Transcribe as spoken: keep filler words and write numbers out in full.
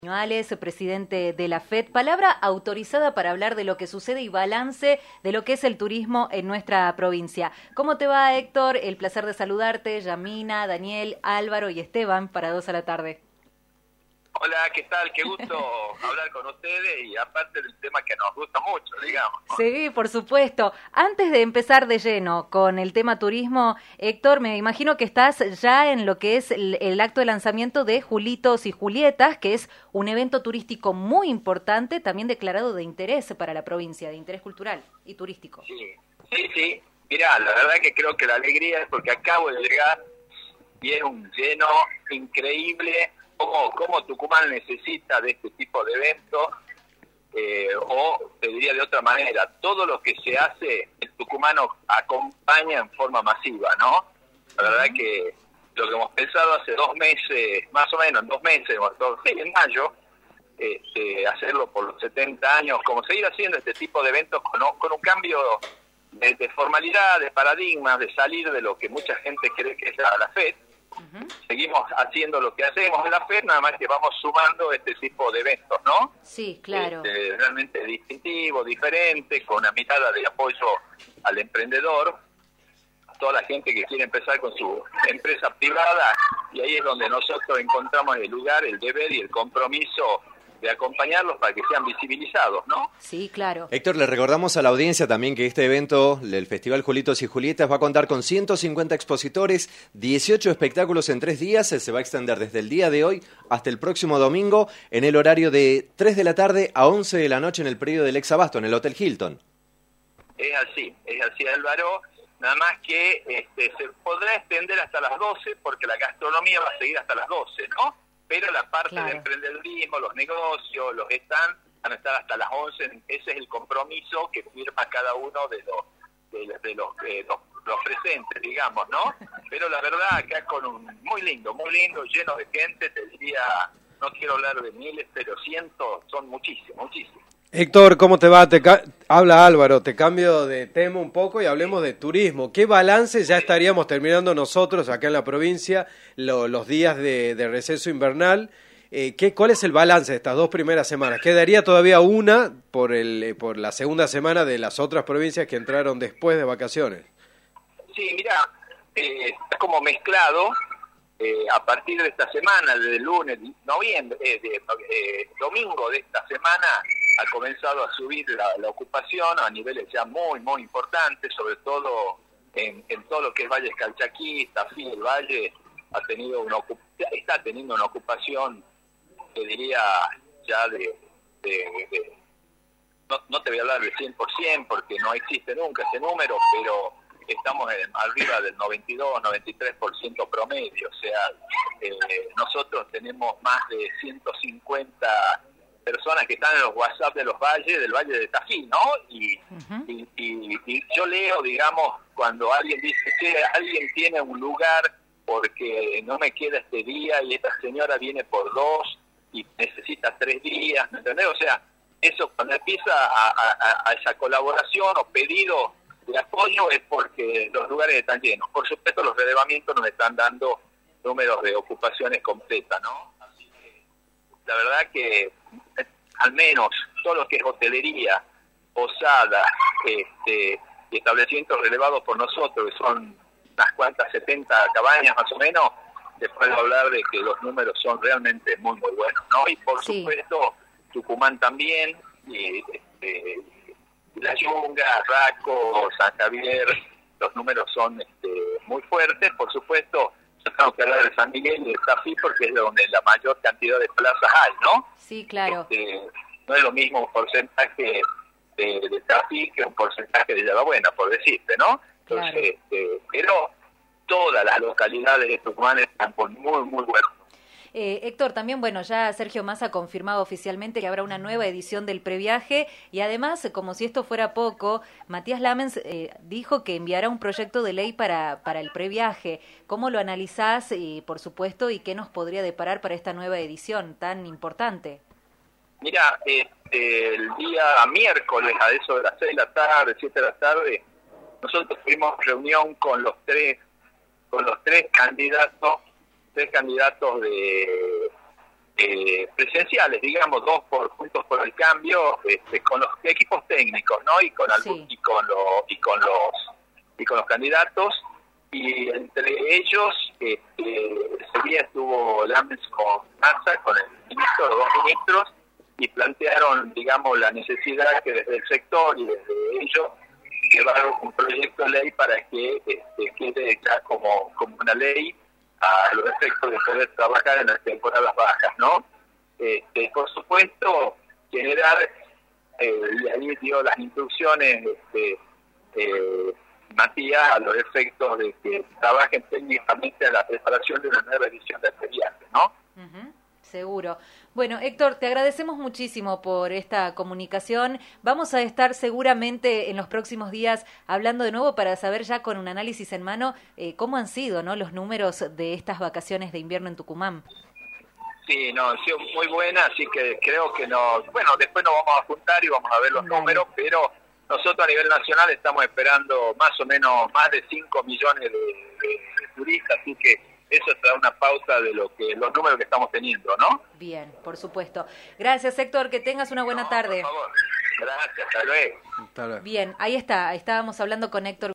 Viñuales, presidente de la F E D, palabra autorizada para hablar de lo que sucede y balance de lo que es el turismo en nuestra provincia. ¿Cómo te va, Héctor? El placer de saludarte, Yamina, Daniel, Álvaro y Esteban para dos a la tarde. Hola, ¿qué tal? Qué gusto hablar con ustedes y aparte del tema que nos gusta mucho, digamos. Sí, por supuesto. Antes de empezar de lleno con el tema turismo, Héctor, me imagino que estás ya en lo que es el, el acto de lanzamiento de Julitos y Julietas, que es un evento turístico muy importante, también declarado de interés para la provincia, de interés cultural y turístico. Sí, sí, sí. Mirá, la verdad que creo que la alegría es porque acabo de llegar y es un lleno increíble. Cómo, cómo Tucumán necesita de este tipo de eventos, eh, o te diría de otra manera, todo lo que se hace, el tucumano acompaña en forma masiva, ¿no? La verdad uh-huh. que lo que hemos pensado hace dos meses, más o menos, en dos meses, en mayo, este, hacerlo por los setenta años, como seguir haciendo este tipo de eventos con, con un cambio de, de formalidad, de paradigmas, de salir de lo que mucha gente cree que es la, la F E D. Uh-huh. Seguimos haciendo lo que hacemos en la F E D, nada más que vamos sumando este tipo de eventos, ¿no? Sí, claro. Este, realmente distintivo, diferente, con una mirada de apoyo al emprendedor, a toda la gente que quiere empezar con su empresa privada, y ahí es donde nosotros encontramos el lugar, el deber y el compromiso de acompañarlos para que sean visibilizados, ¿no? Sí, claro. Héctor, le recordamos a la audiencia también que este evento, el Festival Julitos y Julietas, va a contar con ciento cincuenta expositores, dieciocho espectáculos en tres días, se va a extender desde el día de hoy hasta el próximo domingo, en el horario de tres de la tarde a once de la noche en el predio del Ex Abasto, en el Hotel Hilton. Es así, es así, Álvaro, nada más que este, se podrá extender hasta las doce, porque la gastronomía va a seguir hasta las doce, ¿no? Pero la parte claro. de emprendedurismo, los negocios, los stands, van a estar hasta las once. Ese es el compromiso que firma cada uno de los de, de los, de los, los presentes, digamos, ¿no? Pero la verdad, acá con un muy lindo, muy lindo, lleno de gente, te diría, no quiero hablar de miles, pero cientos, son muchísimos, muchísimos. Héctor, ¿cómo te va? Te ca- Habla Álvaro, te cambio de tema un poco y hablemos de turismo. ¿Qué balance ya estaríamos terminando nosotros acá en la provincia, lo, los días de, de receso invernal? Eh, ¿qué, ¿Cuál es el balance de estas dos primeras semanas? ¿Quedaría todavía una por, el, por la segunda semana de las otras provincias que entraron después de vacaciones? Sí, mira, eh, está como mezclado. Eh, a partir de esta semana, desde el lunes, noviembre, eh, de, eh, domingo de esta semana, ha comenzado a subir la, la ocupación a niveles ya muy, muy importantes, sobre todo en, en todo lo que es Valle Calchaquí, Tafí, el Valle, ha tenido una, está teniendo una ocupación, te diría, ya de... de, de no, no te voy a hablar del cien por ciento porque no existe nunca ese número, pero estamos en, arriba del noventa y dos, noventa y tres por ciento promedio, o sea, eh, nosotros tenemos más de ciento cincuenta personas que están en los WhatsApp de los valles, del Valle de Tafí, ¿no? Y, uh-huh. y, y, y yo leo, digamos, cuando alguien dice que alguien tiene un lugar porque no me queda este día y esta señora viene por dos y necesita tres días, ¿me entendés? O sea, eso cuando empieza a, a, a esa colaboración o pedido de apoyo es porque los lugares están llenos. Por supuesto, los relevamientos nos están dando números de ocupaciones completas, ¿no? Así que la verdad que al menos todo lo que es hotelería, posada, este, y establecimientos relevados por nosotros, que son unas cuantas setenta cabañas más o menos, se puede hablar de que los números son realmente muy, muy buenos, ¿no? Y por sí. supuesto, Tucumán también, y este, La Yunga, Raco, San Javier, los números son este, muy fuertes. Por supuesto, yo tengo que hablar de San Miguel y de Tafí porque es donde la mayor cantidad de plazas hay, ¿no? Sí, claro. Este, no es lo mismo un porcentaje de, de Tafí que un porcentaje de Yalabuena, por decirte, ¿no? Entonces, claro. este, pero todas las localidades de Tucumán están con muy, muy buenos. Eh, Héctor, también, bueno, ya Sergio Massa ha confirmado oficialmente que habrá una nueva edición del previaje y además, como si esto fuera poco, Matías Lamens eh, dijo que enviará un proyecto de ley para, para el previaje. ¿Cómo lo analizás, y, por supuesto, y qué nos podría deparar para esta nueva edición tan importante? Mira, este, el día miércoles a eso de las seis de la tarde, siete de la tarde, nosotros tuvimos reunión con los tres, con los tres candidatos, tres candidatos de eh, presenciales, digamos, dos por Juntos por el Cambio, este, con los equipos técnicos, ¿no? Y con algún, sí. y con los y con los y con los candidatos, y entre ellos este, ese día estuvo Lammens con Massa, con el ministro, los dos ministros, y plantearon, digamos, la necesidad que desde el sector y desde ellos llevar un proyecto de ley para que este, quede ya como, como una ley a los efectos de poder trabajar en las temporadas bajas, ¿no? Este, por supuesto, generar, eh, y ahí dio las instrucciones, este, eh, Matías, a los efectos de que trabajen técnicamente en la preparación de una nueva edición de este viaje, ¿no? Uh-huh. Seguro. Bueno, Héctor, te agradecemos muchísimo por esta comunicación. Vamos a estar seguramente en los próximos días hablando de nuevo para saber ya con un análisis en mano eh, cómo han sido, ¿no?, los números de estas vacaciones de invierno en Tucumán. Sí, no, ha sido muy buena, así que creo que no, bueno, después nos vamos a juntar y vamos a ver los Dale. números, pero nosotros a nivel nacional estamos esperando más o menos más de cinco millones de, de, de turistas, así que eso trae una pauta de lo que los números que estamos teniendo, ¿no? Bien, por supuesto. Gracias, Héctor, que tengas una buena no, tarde. Por favor. Gracias, hasta luego. Hasta luego. Bien, ahí está, estábamos hablando con Héctor